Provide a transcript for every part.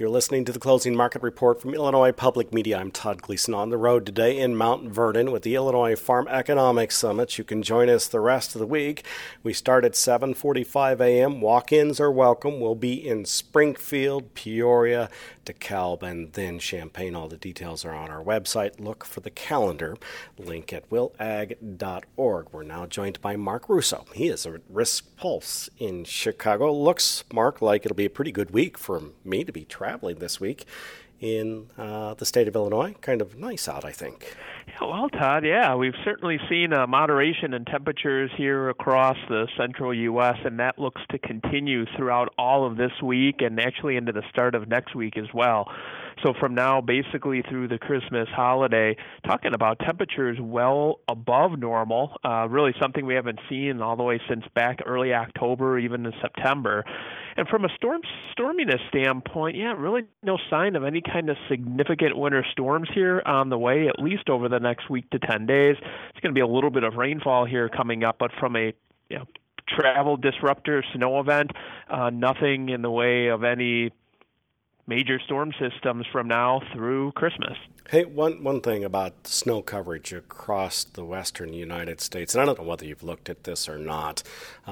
You're listening to the Closing Market Report from Illinois Public Media. I'm Todd Gleason on the road today in Mount Vernon with the Illinois Farm Economics Summit. You can join us the rest of the week. We start at 7:45 a.m. Walk-ins are welcome. We'll be in Springfield, Peoria, DeKalb, and then Champaign. All the details are on our website. Look for the calendar. Link at willag.org. We're now joined by Mark Russo. He is at Risk Pulse in Chicago. Looks, Mark, like it'll be a pretty good week for me to be traveling this week in the state of Illinois. Kind of nice out, I think. Yeah, well, Todd, we've certainly seen a moderation in temperatures here across the central U.S., and that looks to continue throughout all of this week and actually into the start of next week as well. So from now, basically through the Christmas holiday, talking about temperatures well above normal, really something we haven't seen all the way since back early October, even in September. And from a storminess standpoint, really no sign of any kind of significant winter storms here on the way, at least over the next week to 10 days. It's going to be a little bit of rainfall here coming up, but from a travel disruptor snow event, nothing in the way of any major storm systems from now through Christmas. Hey, one thing about snow coverage across the western United States, and I don't know whether you've looked at this or not,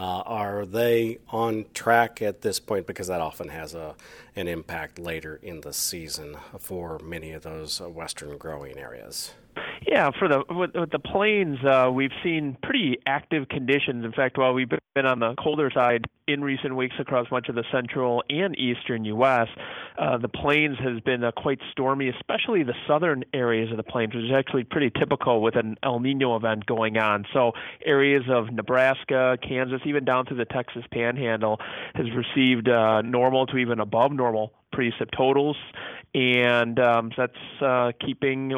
are they on track at this point? Because that often has an impact later in the season for many of those western growing areas. Yeah, with the plains, we've seen pretty active conditions. In fact, while we've been on the colder side in recent weeks across much of the central and eastern U.S., the plains has been quite stormy, especially the southern areas of the plains, which is actually pretty typical with an El Nino event going on. So areas of Nebraska, Kansas, even down to the Texas Panhandle has received normal to even above normal precip totals, and that's keeping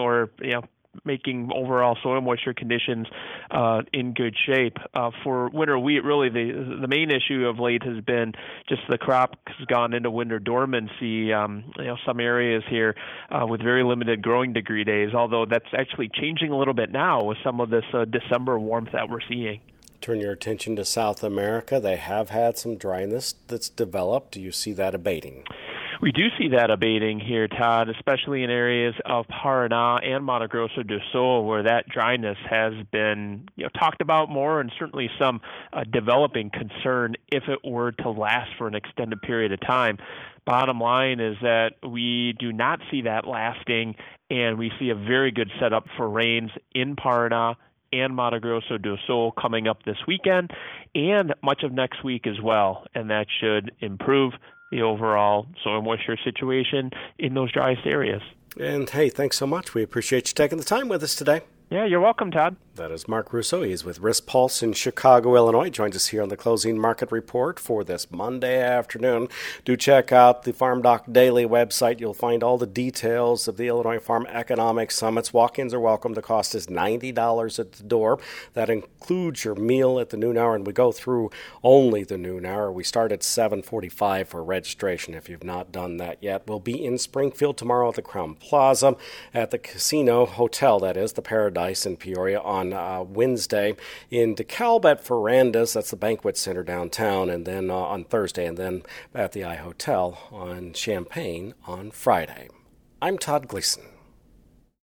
making overall soil moisture conditions in good shape. For winter wheat, really the main issue of late has been just the crop has gone into winter dormancy. Some areas here with very limited growing degree days, although that's actually changing a little bit now with some of this December warmth that we're seeing. Turn your attention to South America. They have had some dryness that's developed. Do you see that abating? We do see that abating here, Todd, especially in areas of Paraná and Mato Grosso do Sul, where that dryness has been talked about more, and certainly some developing concern if it were to last for an extended period of time. Bottom line is that we do not see that lasting, and we see a very good setup for rains in Paraná and Mato Grosso do Sul coming up this weekend and much of next week as well, and that should improve the overall soil moisture situation in those driest areas. And hey, thanks so much. We appreciate you taking the time with us today. Yeah, you're welcome, Todd. That is Mark Russo. He's with Risk Pulse in Chicago, Illinois. Joins us here on the Closing Market Report for this Monday afternoon. Do check out the Farm Doc Daily website. You'll find all the details of the Illinois Farm Economics Summits. Walk-ins are welcome. The cost is $90 at the door. That includes your meal at the noon hour, and we go through only the noon hour. We start at 7:45 for registration if you've not done that yet. We'll be in Springfield tomorrow at the Crown Plaza, at the Casino Hotel, that is, the Paradise in Peoria on Wednesday, in DeKalb at Ferranda's, that's the banquet center downtown, and then on Thursday, and then at the I Hotel on Champaign on Friday. I'm Todd Gleason.